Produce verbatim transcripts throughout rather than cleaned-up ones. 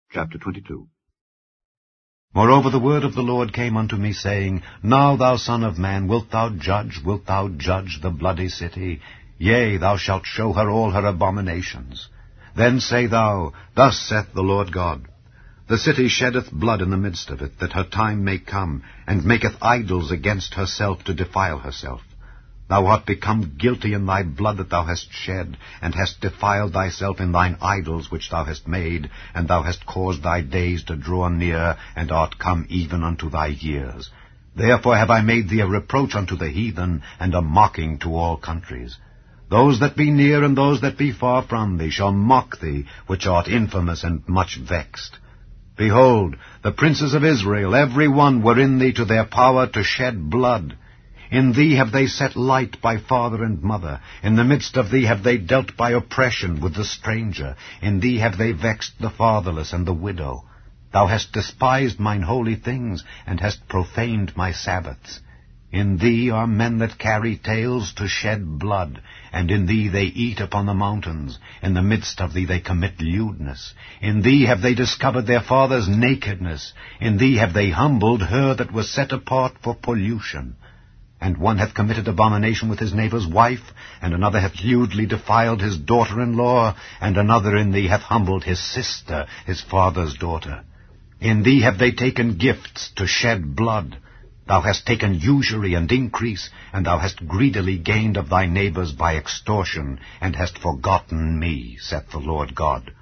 Chapter twenty-two. Moreover the word of the Lord came unto me, saying, Now, thou son of man, wilt thou judge, wilt thou judge the bloody city? Yea, thou shalt show her all her abominations. Then say thou, Thus saith the Lord God, The city sheddeth blood in the midst of it, that her time may come, and maketh idols against herself to defile herself. Thou art become guilty in thy blood that thou hast shed, and hast defiled thyself in thine idols which thou hast made, and thou hast caused thy days to draw near, and art come even unto thy years. Therefore have I made thee a reproach unto the heathen, and a mocking to all countries. Those that be near and those that be far from thee shall mock thee, which art infamous and much vexed. Behold, the princes of Israel, every one were in thee to their power to shed blood. In thee have they set light by father and mother. In the midst of thee have they dealt by oppression with the stranger. In thee have they vexed the fatherless and the widow. Thou hast despised mine holy things, and hast profaned my Sabbaths. In thee are men that carry tales to shed blood, and in thee they eat upon the mountains. In the midst of thee they commit lewdness. In thee have they discovered their father's nakedness. In thee have they humbled her that was set apart for pollution. And one hath committed abomination with his neighbour's wife, and another hath lewdly defiled his daughter-in-law, and another in thee hath humbled his sister, his father's daughter. In thee have they taken gifts to shed blood. Thou hast taken usury and increase, and thou hast greedily gained of thy neighbours by extortion, and hast forgotten me, saith the Lord God.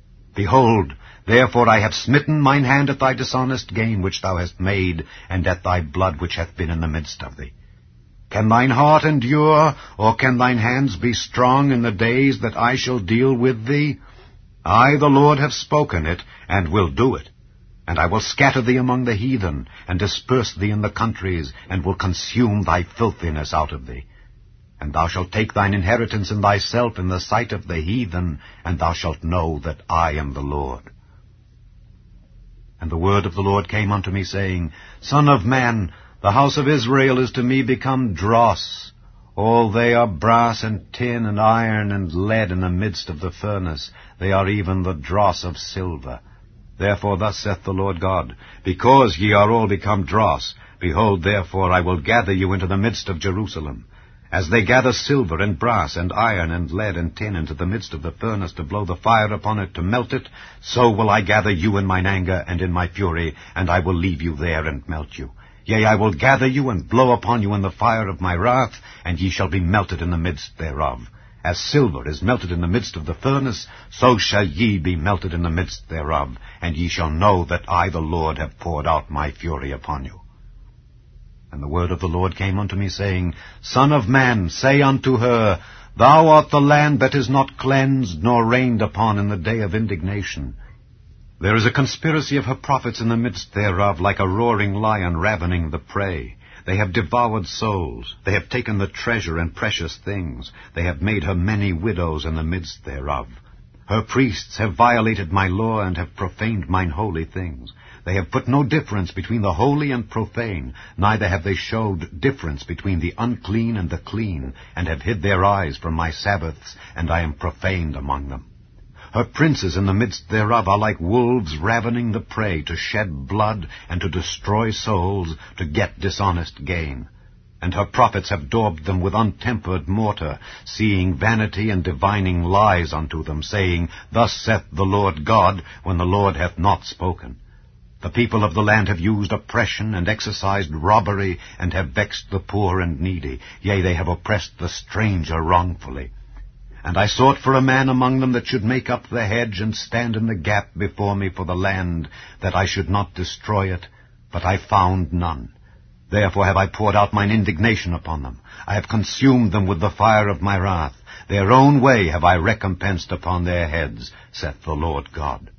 Behold, therefore I have smitten mine hand at thy dishonest gain which thou hast made, and at thy blood which hath been in the midst of thee. Can thine heart endure, or can thine hands be strong in the days that I shall deal with thee? I, the Lord, have spoken it, and will do it. And I will scatter thee among the heathen, and disperse thee in the countries, and will consume thy filthiness out of thee. And thou shalt take thine inheritance in thyself in the sight of the heathen, and thou shalt know that I am the Lord. And the word of the Lord came unto me, saying, Son of man, the house of Israel is to me become dross. All they are brass and tin and iron and lead in the midst of the furnace. They are even the dross of silver. Therefore thus saith the Lord God, Because ye are all become dross, behold, therefore I will gather you into the midst of Jerusalem. As they gather silver and brass and iron and lead and tin into the midst of the furnace to blow the fire upon it to melt it, so will I gather you in mine anger and in my fury, and I will leave you there and melt you. Yea, I will gather you and blow upon you in the fire of my wrath, and ye shall be melted in the midst thereof. As silver is melted in the midst of the furnace, so shall ye be melted in the midst thereof, and ye shall know that I the Lord have poured out my fury upon you. And the word of the Lord came unto me, saying, Son of man, say unto her, Thou art the land that is not cleansed nor rained upon in the day of indignation. There is a conspiracy of her prophets in the midst thereof, like a roaring lion ravening the prey. They have devoured souls. They have taken the treasure and precious things. They have made her many widows in the midst thereof. Her priests have violated my law, and have profaned mine holy things. They have put no difference between the holy and profane, neither have they showed difference between the unclean and the clean, and have hid their eyes from my Sabbaths, and I am profaned among them. Her princes in the midst thereof are like wolves ravening the prey, to shed blood and to destroy souls, to get dishonest gain. And her prophets have daubed them with untempered mortar, seeing vanity and divining lies unto them, saying, Thus saith the Lord God, when the Lord hath not spoken. The people of the land have used oppression and exercised robbery, and have vexed the poor and needy. Yea, they have oppressed the stranger wrongfully. And I sought for a man among them that should make up the hedge and stand in the gap before me for the land, that I should not destroy it, but I found none. Therefore have I poured out mine indignation upon them. I have consumed them with the fire of my wrath. Their own way have I recompensed upon their heads, saith the Lord God.